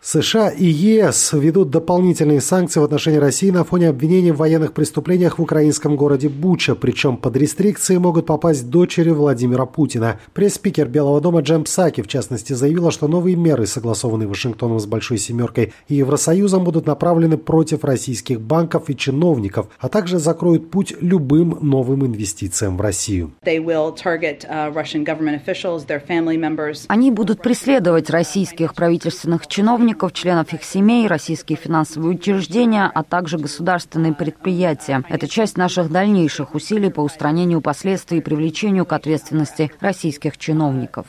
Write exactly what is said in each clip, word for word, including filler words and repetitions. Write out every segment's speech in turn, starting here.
США и ЕС ведут дополнительные санкции в отношении России на фоне обвинений в военных преступлениях в украинском городе Буча, причем под рестрикции могут попасть дочери Владимира Путина. Пресс-спикер Белого дома Джен Псаки, в частности, заявила, что новые меры, согласованные Вашингтоном с Большой Семеркой и Евросоюзом, будут направлены против российских банков и чиновников, а также закроют путь любым новым инвестициям в Россию. Они будут преследовать российских правительственных чиновников, членов их семей, российские финансовые учреждения, а также государственные предприятия. Это часть наших дальнейших усилий по устранению последствий и привлечению к ответственности российских чиновников.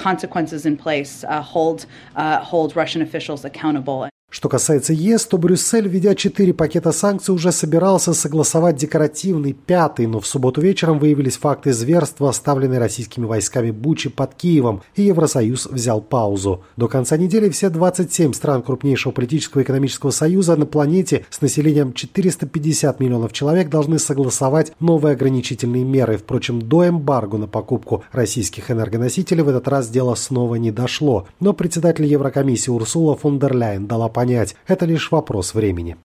Что касается ЕС, то Брюссель, введя четыре пакета санкций, уже собирался согласовать декоративный пятый, но в субботу вечером выявились факты зверства, оставленные российскими войсками Бучи под Киевом, и Евросоюз взял паузу. До конца недели все двадцать семь стран крупнейшего политического и экономического союза на планете с населением четыреста пятьдесят миллионов человек должны согласовать новые ограничительные меры. Впрочем, до эмбарго на покупку российских энергоносителей в этот раз дело снова не дошло. Но председатель Еврокомиссии Урсула фон дер Ляйен дала понять, это лишь вопрос времени.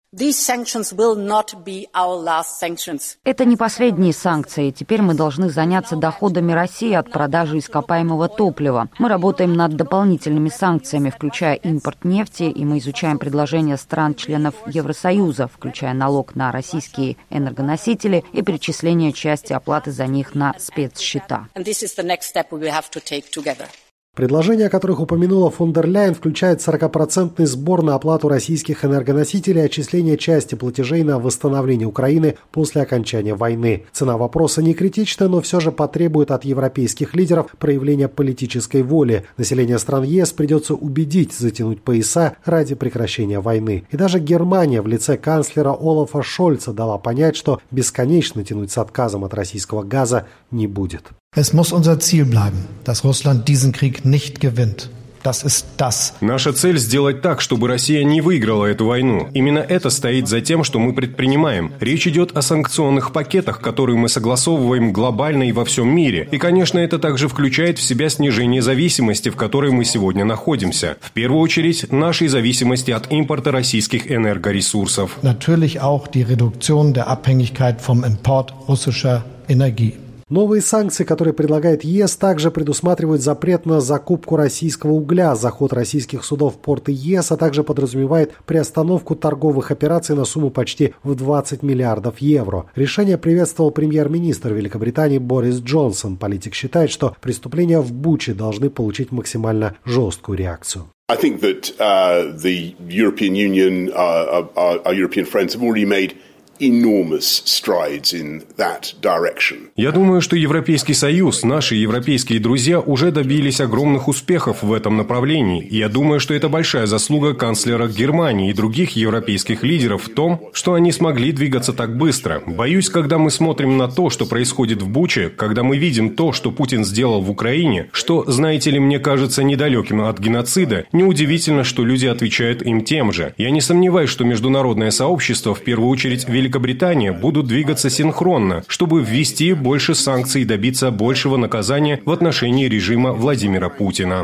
Это не последние санкции. Теперь мы должны заняться доходами России от продажи ископаемого топлива. Мы работаем над дополнительными санкциями, включая импорт нефти, и мы изучаем предложения стран-членов Евросоюза, включая налог на российские энергоносители и перечисление части оплаты за них на спецсчета. Предложения, о которых упомянула фон дер Ляйен, включают сорокапроцентный сбор на оплату российских энергоносителей и отчисление части платежей на восстановление Украины после окончания войны. Цена вопроса не критична, но все же потребует от европейских лидеров проявления политической воли. Население стран ЕС придется убедить затянуть пояса ради прекращения войны. И даже Германия в лице канцлера Олафа Шольца дала понять, что бесконечно тянуть с отказом от российского газа не будет. Es muss unser Ziel bleiben, dass Russland diesen Krieg nicht gewinnt. Das ist das. Наша цель – сделать так, чтобы Россия не выиграла эту войну. Именно это стоит за тем, что мы предпринимаем. Речь идет о санкционных пакетах, которые мы согласовываем глобально и во всем мире. И, конечно, это также включает в себя снижение зависимости, в которой мы сегодня находимся. В первую очередь, нашей зависимости от импорта российских энергоресурсов. Natürlich auch die Reduktion der Abhängigkeit vom Import russischer Energie. Новые санкции, которые предлагает ЕС, также предусматривают запрет на закупку российского угля, заход российских судов в порты ЕС, а также подразумевает приостановку торговых операций на сумму почти в двадцать миллиардов евро. Решение приветствовал премьер-министр Великобритании Борис Джонсон. Политик считает, что преступления в Буче должны получить максимально жесткую реакцию. I think that uh, the European Union, uh, our, our European friends have already made enormous strides in that direction. Я думаю, что Европейский Союз, наши европейские друзья уже добились огромных успехов в этом направлении. И я думаю, что это большая заслуга канцлера Германии и других европейских лидеров в том, что они смогли двигаться так быстро. Боюсь, когда мы смотрим на то, что происходит в Буче, когда мы видим то, что Путин сделал в Украине, что, знаете ли, мне кажется недалеким от геноцида, неудивительно, что люди отвечают им тем же. Я не сомневаюсь, что международное сообщество, в первую очередь Великобритания, Великобритания будут двигаться синхронно, чтобы ввести больше санкций и добиться большего наказания в отношении режима Владимира Путина.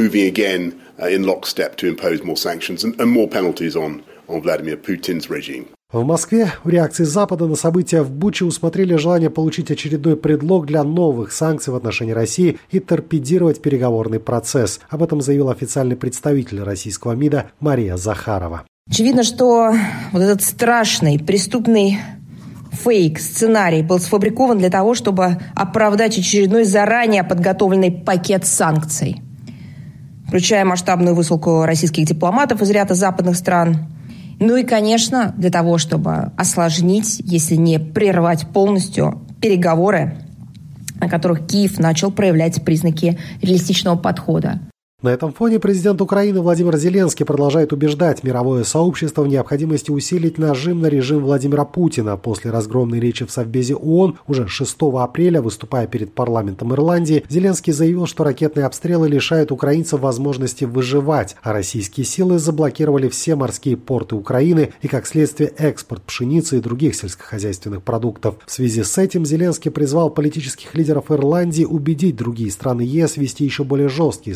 В Москве в реакции Запада на события в Буче усмотрели желание получить очередной предлог для новых санкций в отношении России и торпедировать переговорный процесс. Об этом заявил официальный представитель российского МИДа Мария Захарова. Очевидно, что вот этот страшный преступный фейк, сценарий был сфабрикован для того, чтобы оправдать очередной заранее подготовленный пакет санкций, включая масштабную высылку российских дипломатов из ряда западных стран. Ну и, конечно, для того, чтобы осложнить, если не прервать полностью, переговоры, на которых Киев начал проявлять признаки реалистичного подхода. На этом фоне президент Украины Владимир Зеленский продолжает убеждать мировое сообщество в необходимости усилить нажим на режим Владимира Путина. После разгромной речи в Совбезе ООН уже шестого апреля, выступая перед парламентом Ирландии, Зеленский заявил, что ракетные обстрелы лишают украинцев возможности выживать, а российские силы заблокировали все морские порты Украины и, как следствие, экспорт пшеницы и других сельскохозяйственных продуктов. В связи с этим Зеленский призвал политических лидеров Ирландии убедить другие страны ЕС ввести еще более жесткие санкции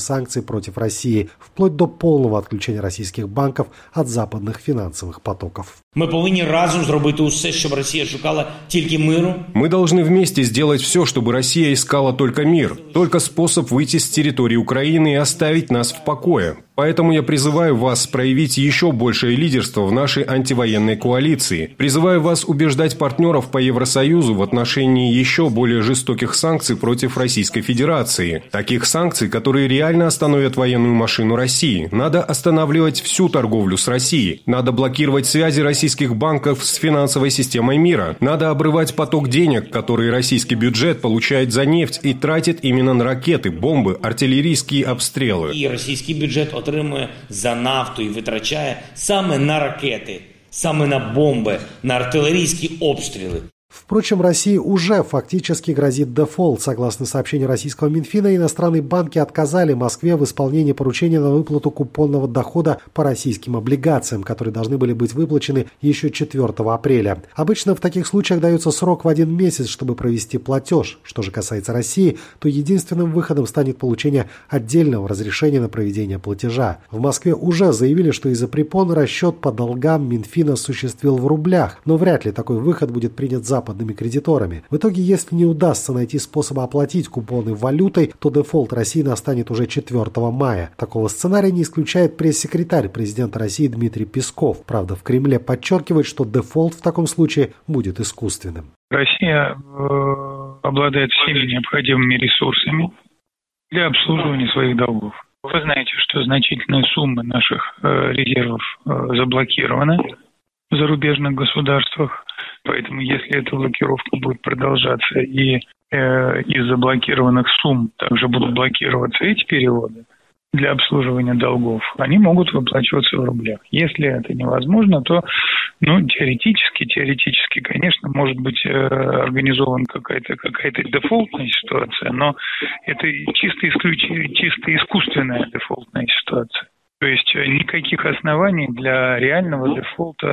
против России, вплоть до полного отключения российских банков от западных финансовых потоков. Мы повинні разом зробити усе, щоб Росія шукала тільки миру. Мы должны вместе сделать все, чтобы Россия искала только мир, только способ выйти с территории Украины и оставить нас в покое. Поэтому я призываю вас проявить еще большее лидерство в нашей антивоенной коалиции. Призываю вас убеждать партнеров по Евросоюзу в отношении еще более жестоких санкций против Российской Федерации. Таких санкций, которые реально остановят военную машину России. Надо останавливать всю торговлю с Россией. Надо блокировать связи российских банков с финансовой системой мира. Надо обрывать поток денег, которые российский бюджет получает за нефть и тратит именно на ракеты, бомбы, артиллерийские обстрелы. І російський бюджет отримує за нафту і витрачає саме на ракети, саме на бомби, на артиллерийские обстрелы. Впрочем, России уже фактически грозит дефолт. Согласно сообщению российского Минфина, иностранные банки отказали Москве в исполнении поручения на выплату купонного дохода по российским облигациям, которые должны были быть выплачены еще четвёртого апреля. Обычно в таких случаях дается срок в один месяц, чтобы провести платеж. Что же касается России, то единственным выходом станет получение отдельного разрешения на проведение платежа. В Москве уже заявили, что из-за препон расчет по долгам Минфин осуществил в рублях, но вряд ли такой выход будет принят западными кредиторами. В итоге, если не удастся найти способ оплатить купоны валютой, то дефолт России настанет уже четвёртого мая. Такого сценария не исключает пресс-секретарь президента России Дмитрий Песков. Правда, в Кремле подчеркивает, что дефолт в таком случае будет искусственным. Россия э, обладает всеми необходимыми ресурсами для обслуживания своих долгов. Вы знаете, что значительные суммы наших э, резервов э, заблокированы в зарубежных государствах. Поэтому, если эта блокировка будет продолжаться и э, из заблокированных сумм также будут блокироваться эти переводы для обслуживания долгов, они могут выплачиваться в рублях. Если это невозможно, то ну, теоретически, теоретически, конечно, может быть э, организована какая-то, какая-то дефолтная ситуация, но это чисто, исключ... чисто искусственная дефолтная ситуация. То есть никаких оснований для реального дефолта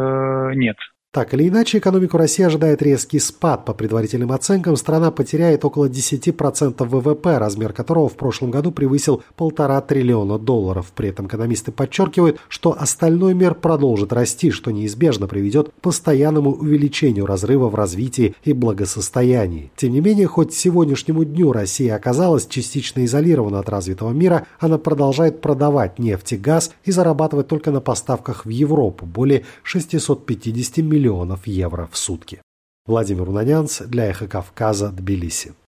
э, нет. Так или иначе, экономику России ожидает резкий спад. По предварительным оценкам, страна потеряет около десять процентов ВВП, размер которого в прошлом году превысил полтора триллиона долларов. При этом экономисты подчеркивают, что остальной мир продолжит расти, что неизбежно приведет к постоянному увеличению разрыва в развитии и благосостоянии. Тем не менее, хоть к сегодняшнему дню Россия оказалась частично изолирована от развитого мира, она продолжает продавать нефть и газ и зарабатывать только на поставках в Европу более шестьсот пятьдесят миллионов евро в сутки. Владимир Унанянц для Эхо Кавказа, Тбилиси.